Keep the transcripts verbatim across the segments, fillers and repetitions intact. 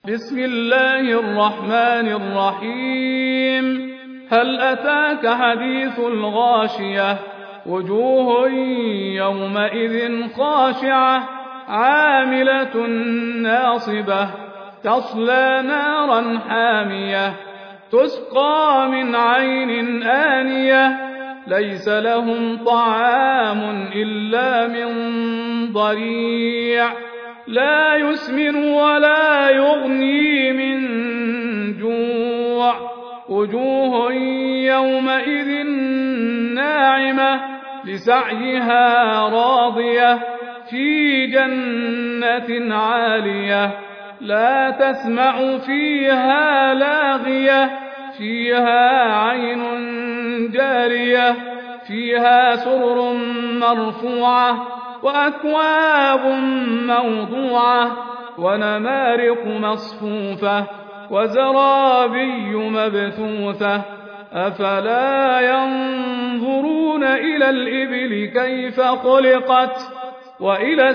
بسم الله الرحمن الرحيم. هل أتاك حديث الغاشية؟ وجوه يومئذ خاشعة عاملة ناصبة تصلى نارا حامية تسقى من عين آنية ليس لهم طعام إلا من ضريع لا يسمن ولا يغني من جوع. وجوه يومئذ ناعمة لسعيها راضية في جنة عالية لا تسمع فيها لاغية فيها عين جارية فيها سرر مرفوعة وأكواب موضوعة ونمارق مصفوفة وزرابي مبثوثة أفلا ينظرون إلى الإبل كيف خلقت وإلى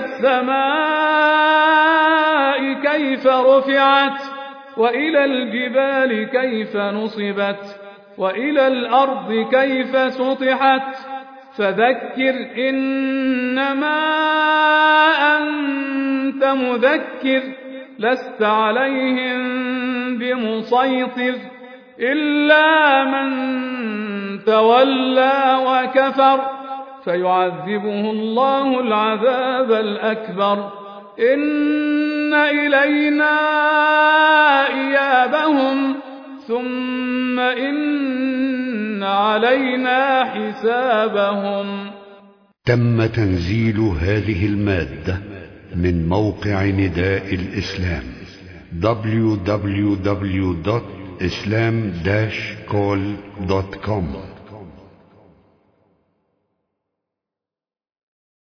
السماء كيف رفعت وإلى الجبال كيف نصبت وإلى الأرض كيف سطحت فذكر إنما أنت مذكر لست عليهم بمسيطر إلا من تولى وكفر فيعذبه الله العذاب الأكبر إن إلينا إيابهم ثم إن علينا حسابهم. تم تنزيل هذه المادة من موقع نداء الإسلام دبليو دبليو دبليو دوت إسلام داش كول دوت كوم.